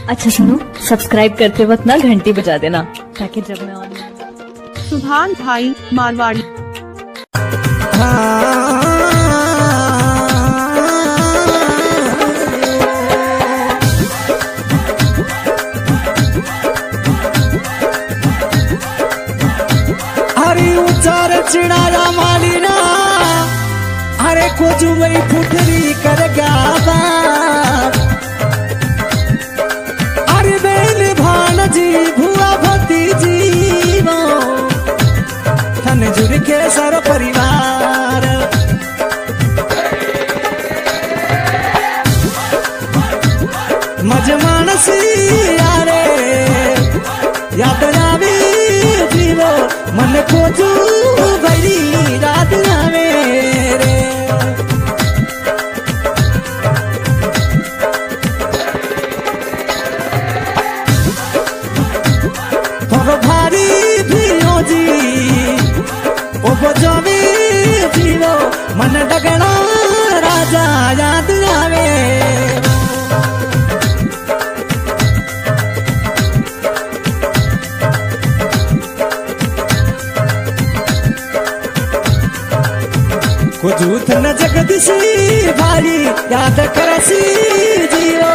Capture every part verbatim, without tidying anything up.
अच्छा सुनो, सब्सक्राइब करते वक्त ना घंटी बजा देना ताकि जब मैं ऑन। सुभान भाई मारवाड़ी। हरी उचार चिड़ाया मालिना, अरे कुछ वही फुटरी कर गावा, अरे बेन भान जी भुआ भतीजी वो थन जुड़ के सर परिवार मजमानसी यारे याद आवे जीवो मन को जू भरी रात आवे रे। थोड़ो भारी भियो जी ओ बजावे जीवो मन डगड़ा राजा याद आवे। कुजूथ न जगदीशी भाई याद करसी जियो,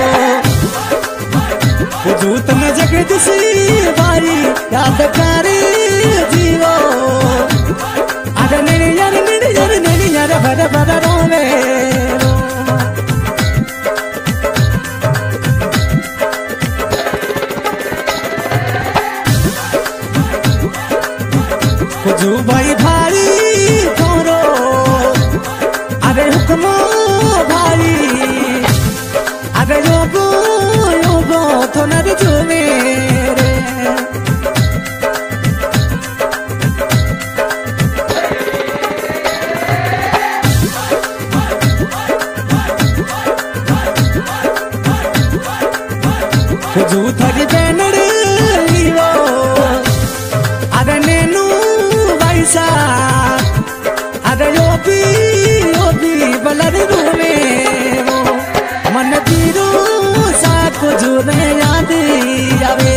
कुजूथ न जगदीशी भाई याद करे जियो, अरे निर यार निर यार निर यार भर भर रोवे कुजू भाई भाई थोरो अरे हुक्मो भाई अरे योगो योगो तो नर जो मेरे कुजू थरी बैनर लीवो अरे नैनू वैसा अरे यो भी यो भी बलर रूमे वो मन पीरो सा कुछ में याद आवे।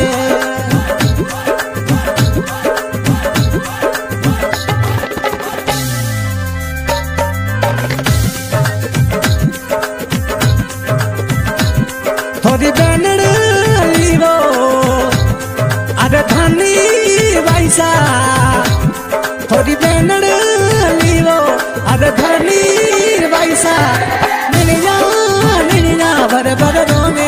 थोड़ी बैनर लीवो अरे धनी वैसा थोड़ी बैनर लीवो अरे धनी वैसा निनिया निनिया बर बर रोमे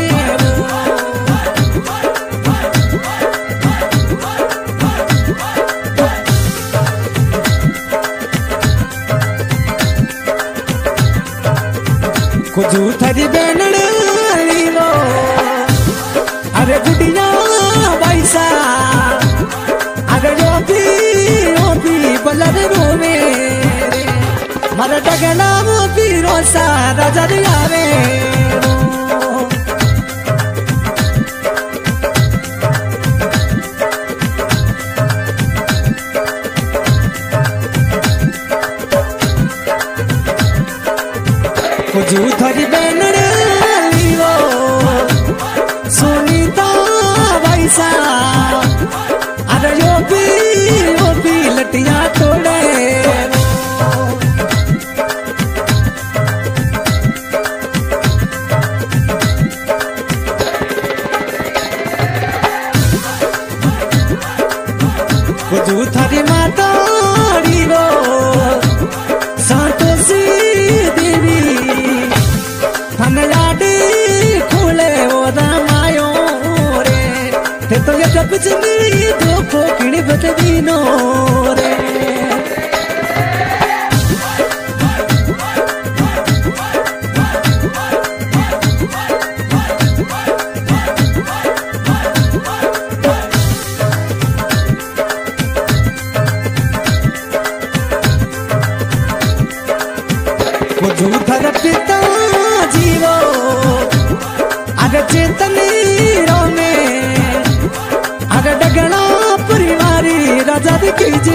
कुछ थरी बैनर लीवो अरे गुडिया वैसा अरे जो भी जो भी बलर रोवे मर डगला वो भी रोसा राजा आवे। कुछ थरी बैनर लीवो सुनीता वैसा अरे यो भी यो भी लटिया तोड़े कुछ थारी माता रीवो संतोषी देवी थन लाडे खोले ओ रामायो रे तो ये जब जमी दो कोकिणी बददीनो रे कुजूथर पिता जीवो अरे चेतनी रोमे अरे डगला परिवारी राजा कीजे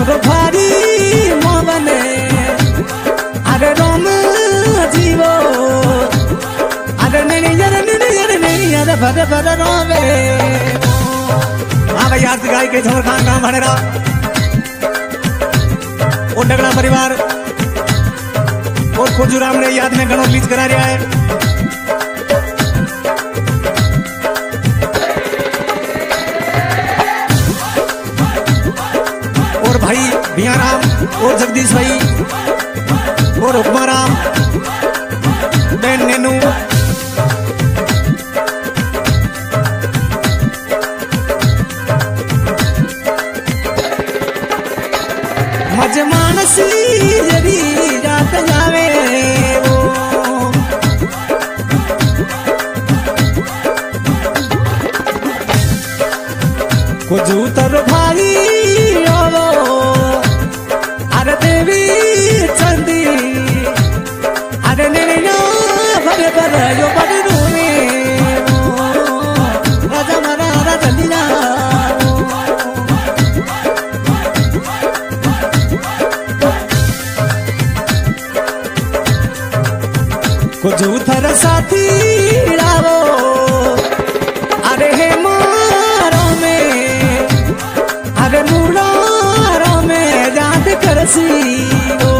तोरो भारी मोबने अरे रोम जीवो अरे नहीं यार नहीं यार नहीं यार भरे भरे रोवे। हाँ भाई यार गाय के झोर खान काम भरेगा और डगड़ा परिवार और खुजूराम ने याद में गणों बीच करा रहा है। और भाई भियाराम और जगदीश भाई और हुक्माराम बहन नेनू मज मानसी जरी रात जावे वो कुजूतर भाई वो अरे देवी चंदी अरे नैना भरे भरे यो बड़े रूमे राजा मरा राजा लीला कुजूतर साथी रावो अरे हे मारो में अरे मुरारो में जात करसी वो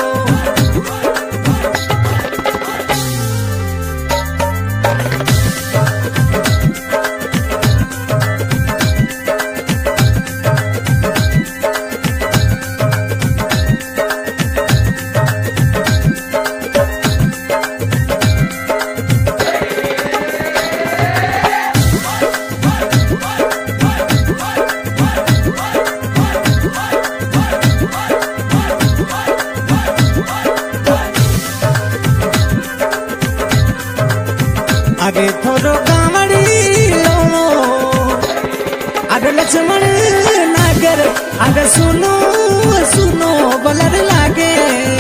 आगे थोड़ो कांवड़ी लो आगे लक्ष्मण नागर आगे सुनो सुनो बलर लागे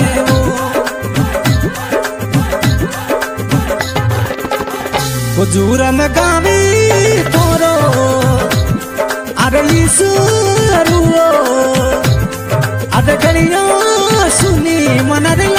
हुजूर में गावी थोरो आगे ईश्वरो आगे गलियां सुनी मनर